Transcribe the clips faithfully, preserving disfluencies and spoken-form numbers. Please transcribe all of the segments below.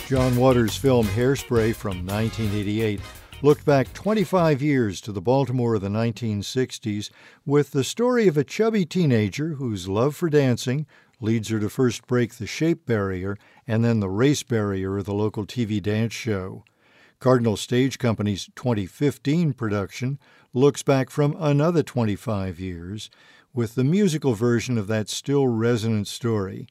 John Waters' film Hairspray from nineteen eighty-eight looked back twenty-five years to the Baltimore of the nineteen sixties with the story of a chubby teenager whose love for dancing leads her to first break the shape barrier and then the race barrier of the local T V dance show. Cardinal Stage Company's twenty fifteen production looks back from another twenty-five years with the musical version of that still resonant story.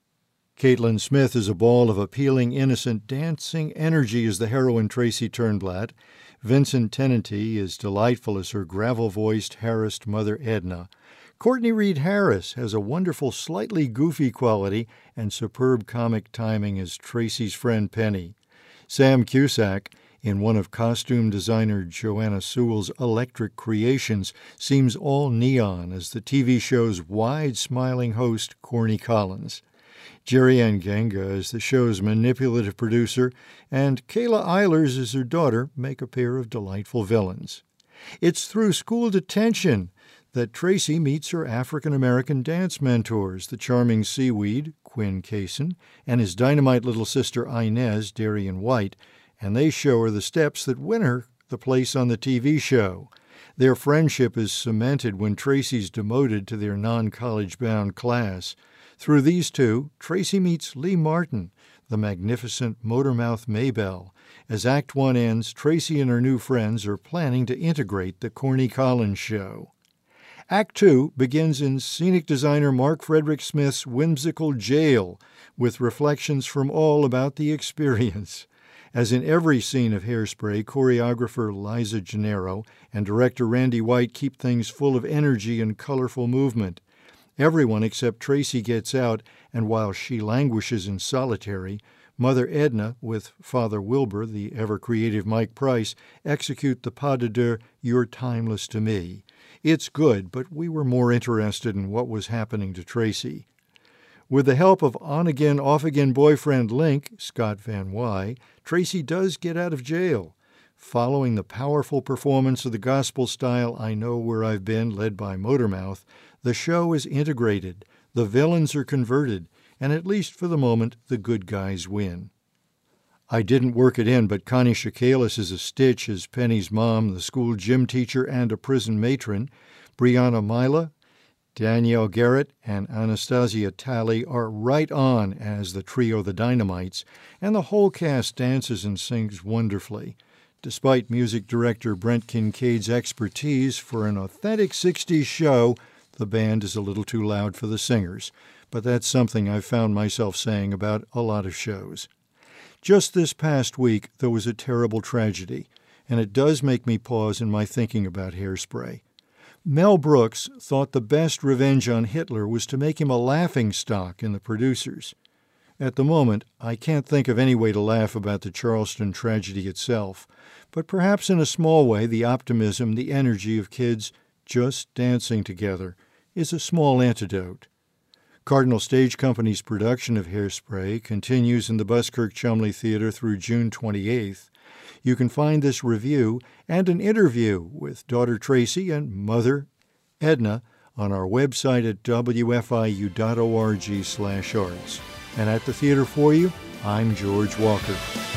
Caitlin Smith is a ball of appealing, innocent, dancing energy as the heroine Tracy Turnblad. Vincent Tennenty is delightful as her gravel-voiced, harassed mother Edna. Courtney Reed Harris has a wonderful, slightly goofy quality and superb comic timing as Tracy's friend Penny. Sam Cusack, in one of costume designer Joanna Sewell's electric creations, seems all neon as the T V show's wide-smiling host, Corny Collins. Jerry Ann Genga as the show's manipulative producer, and Kayla Eilers as her daughter make a pair of delightful villains. It's through school detention that Tracy meets her African-American dance mentors, the charming Seaweed, Quinn Kaysen, and his dynamite little sister Inez, Darian White, and they show her the steps that win her the place on the T V show. Their friendship is cemented when Tracy's demoted to their non-college-bound class. Through these two, Tracy meets Lee Martin, the magnificent Motormouth Maybelle. As Act One ends, Tracy and her new friends are planning to integrate the Corny Collins show. Act Two begins in scenic designer Mark Frederick Smith's whimsical jail, with reflections from all about the experience. As in every scene of Hairspray, choreographer Liza Gennaro and director Randy White keep things full of energy and colorful movement. Everyone except Tracy gets out, and while she languishes in solitary, Mother Edna, with Father Wilbur, the ever-creative Mike Price, execute the pas de deux, "You're timeless to me." It's good, but we were more interested in what was happening to Tracy. With the help of on-again, off-again boyfriend Link, Scott Van Wy, Tracy does get out of jail. Following the powerful performance of the gospel style I Know Where I've Been, led by Motormouth, the show is integrated, the villains are converted, and at least for the moment, the good guys win. I didn't work it in, but Connie Shakalis is a stitch as Penny's mom, the school gym teacher, and a prison matron. Brianna Mila, Danielle Garrett, and Anastasia Talley are right on as the trio The Dynamites, and the whole cast dances and sings wonderfully. Despite music director Brent Kincaid's expertise for an authentic sixties show, the band is a little too loud for the singers, but that's something I've found myself saying about a lot of shows. Just this past week, there was a terrible tragedy, and it does make me pause in my thinking about Hairspray. Mel Brooks thought the best revenge on Hitler was to make him a laughingstock in the producers. At the moment, I can't think of any way to laugh about the Charleston tragedy itself, but perhaps in a small way the optimism, the energy of kids just dancing together is a small antidote. Cardinal Stage Company's production of Hairspray continues in the Buskirk Chumley Theater through June twenty-eighth. You can find this review and an interview with daughter Tracy and mother Edna on our website at w f i u dot org slash arts. And at the theater for you, I'm George Walker.